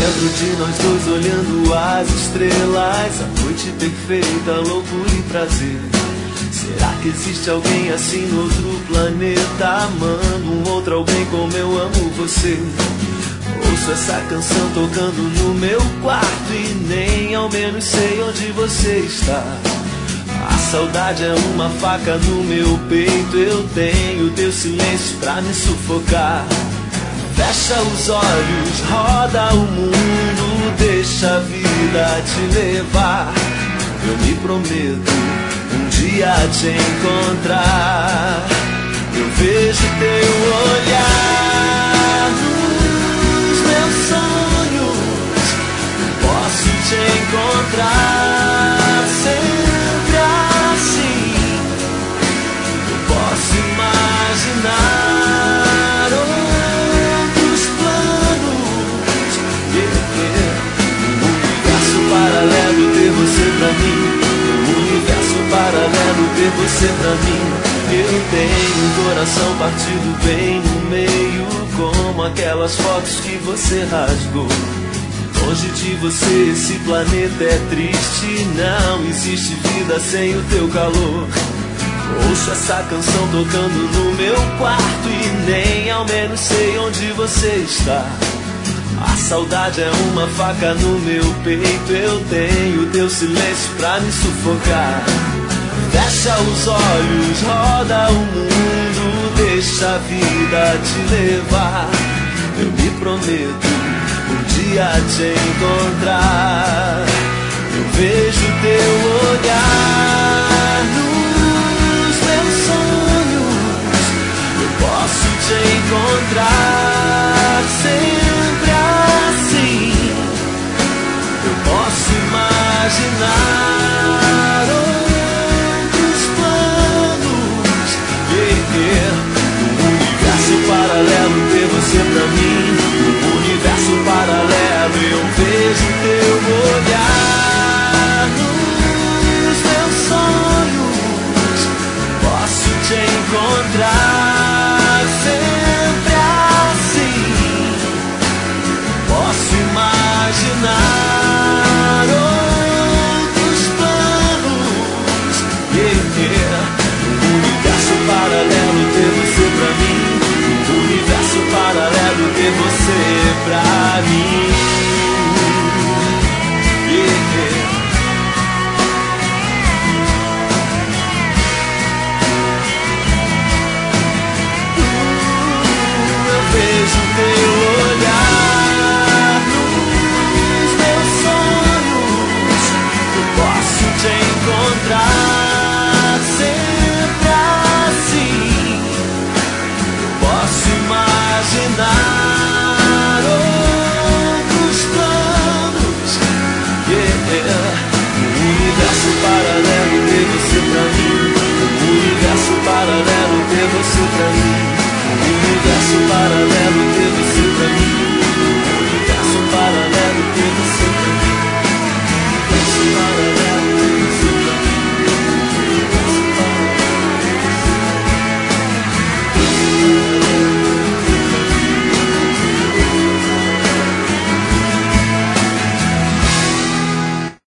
Lembro de nós dois olhando as estrelas, a noite perfeita, loucura e prazer. Será que existe alguém assim no outro planeta, amando um outro alguém como eu amo você? Ouço essa canção tocando no meu quarto e nem ao menos sei onde você está. A saudade é uma faca no meu peito, eu tenho teu silêncio pra me sufocar. Fecha os olhos, roda o mundo, deixa a vida te levar. Eu me prometo um dia te encontrar. Eu vejo teu olhar nos meus sonhos, posso te encontrar sempre assim. Eu posso imaginar outros planos, um universo paralelo ter você pra mim, um universo paralelo ter você pra mim. Eu tenho um coração partido bem no meio, como aquelas fotos que você rasgou. Longe de você esse planeta é triste, não existe vida sem o teu calor. Ouço essa canção tocando no meu quarto e nem ao menos sei onde você está. A saudade é uma faca no meu peito, eu tenho teu silêncio pra me sufocar. Fecha os olhos, roda o mundo, deixa a vida te levar. Eu me prometo um dia te encontrar. Eu vejo teu olhar nos meus sonhos, eu posso te encontrar sempre assim. Eu posso imaginar outros planos, um universo paralelo ter você pra mim, um universo paralelo. Eu vejo teu olhar nos meus sonhos, posso te encontrar sempre assim. Posso imaginar outros planos, um universo paralelo ter você pra mim, um universo paralelo ter você pra mim.